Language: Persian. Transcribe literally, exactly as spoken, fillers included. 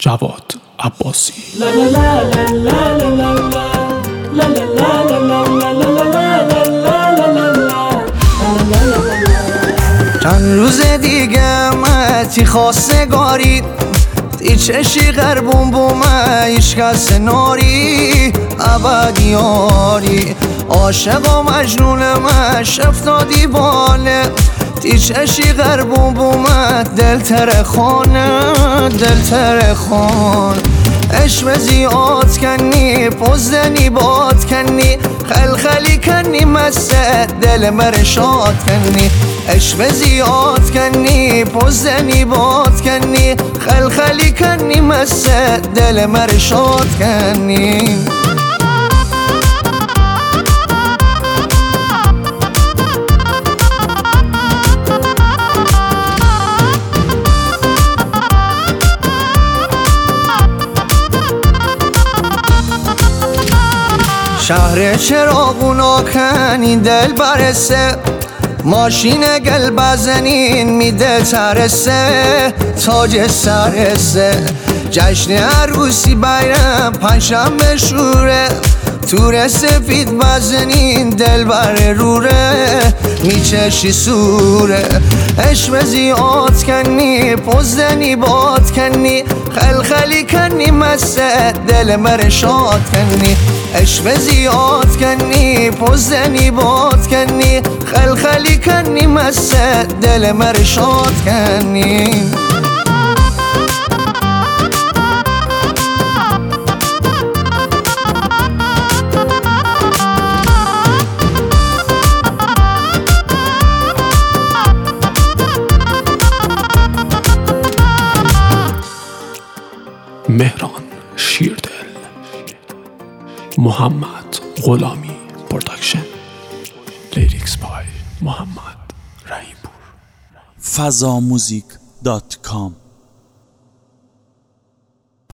جواد عباسی. چند روز دیگه متی خواستگاری تی چشی غربون بومه ایش کس ناری ابدیاری عاشق و مجنون مش افتادی باله تی چشی غربون بومه دل تر خانه دل تر خان عشق زیاد کنی پوزدنی باد کنی خلخلی کنی مسته دل مرشاد کنی عشق زیاد کنی پوزدنی باد کنی خلخلی کنی مسته دل مرشاد کنی. شهر چراغونا کنی دل برسه ماشین گل بزنین میده ترسه تاج سرسه جشن عروسی بیرم پنجشنبه شوره تور سفید بزنین دل بر روره میچشی سوره عشق زیاد کنی پوزدنی باد کنی خلخلی کنی مسته دل مرشاد کنی عشق زیاد کنی پوزدنی باد کنی خلخلی کنی مسته دل مرشاد کنی. مهران شیردل، محمد غلامی پروداکشن، لیریکس بای محمد رحیمپور. فضاموزیک دات کام